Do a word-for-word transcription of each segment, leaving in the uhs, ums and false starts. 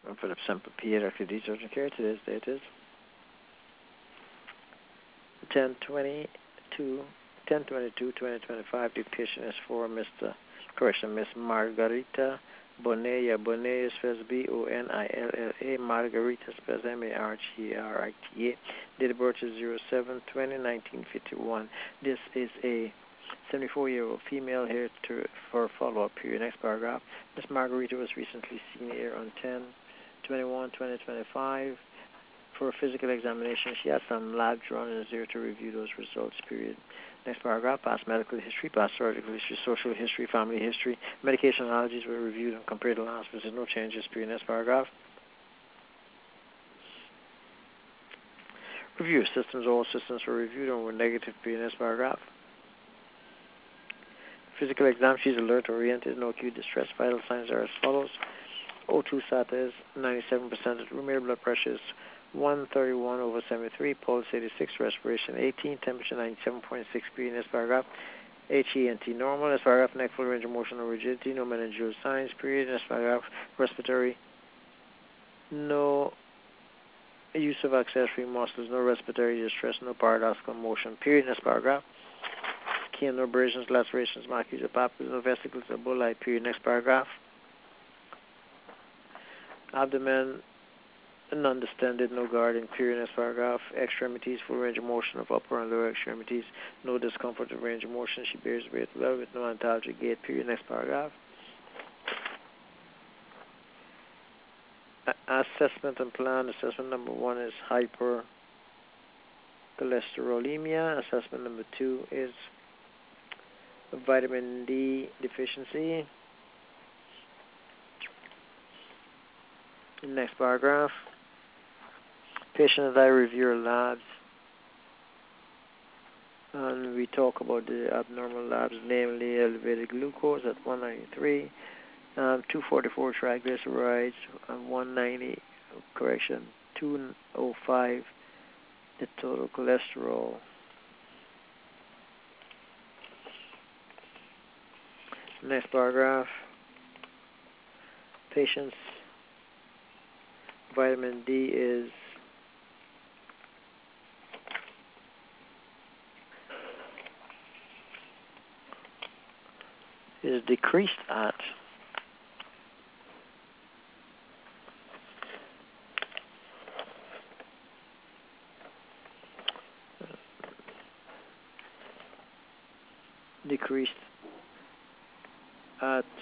And for the simple pediatric urgent care, today's date is ten twenty-two, ten twenty-two, twenty twenty-five. The patient is for Mister Correction, Miss Margarita Bonilla. Bonilla spells B O N I L L A. Margarita spells M A R G R I T A. Date of birth is zero seven twenty nineteen fifty-one. This is a seventy-four-year-old female here to for follow-up period. Next paragraph. Miss Margarita was recently seen here on ten twenty-one twenty twenty-five for a physical examination. She had some lab drawn and is here to review those results, period. Next paragraph, past medical history, past surgical history, social history, family history, medication allergies were reviewed and compared to last visit. No changes, period. Next paragraph. Review of systems. All systems were reviewed and were negative, period. Next paragraph. Physical exam, she's alert, oriented, no acute distress. Vital signs are as follows. O two SATA is ninety-seven percent. Room air blood pressure is one thirty-one over seventy-three. Pulse eighty-six. Respiration eighteen. Temperature ninety-seven point six. Period. Next paragraph. H E N T normal. Next paragraph. Neck full range of motion or rigidity. No meningeal signs. Period. Next paragraph. Respiratory. No use of accessory muscles. No respiratory distress. No paradoxical motion. Period. Next paragraph. Skin, no abrasions, lacerations, macular papules, no vesicles, or bullae. Period. Next paragraph. Abdomen non-distended, no guarding. Period. Next paragraph. Extremities, full range of motion of upper and lower extremities. No discomfort of range of motion. She bears weight well with no antalgic gait. Period. Next paragraph. A- assessment and plan. Assessment number one is hypercholesterolemia. Assessment number two is vitamin D deficiency. Next paragraph. Patient and I review our labs, and we talk about the abnormal labs, namely elevated glucose at one ninety-three, um, two forty-four triglycerides, and one ninety, correction, two oh five, the total cholesterol. Next paragraph. Patient's vitamin D is is decreased at decreased at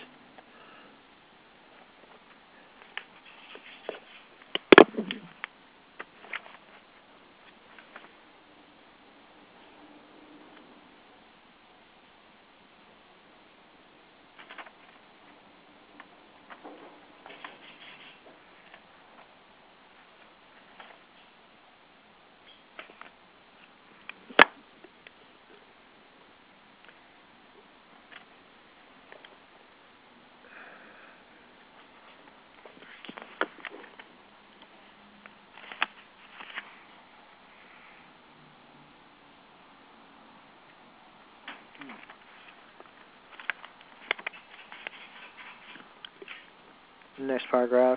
next paragraph.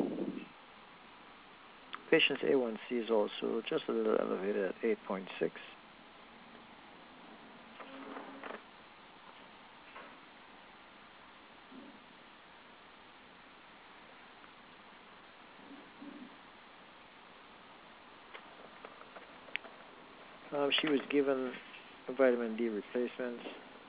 Patient's A one C is also just a little elevated at eight point six. Um, she was given vitamin D replacements.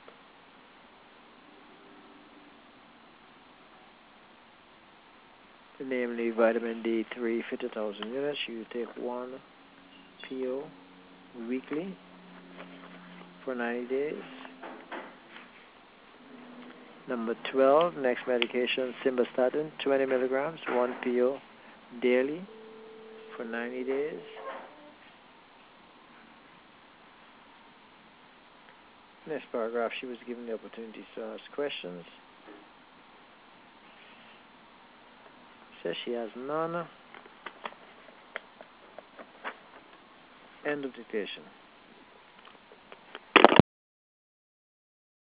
Namely, vitamin D three, fifty thousand units. You take one P O weekly for ninety days. Number twelve, next medication, simvastatin, twenty milligrams, one P O daily for ninety days. Next paragraph, she was given the opportunity to ask questions. Says she has none. End of dictation.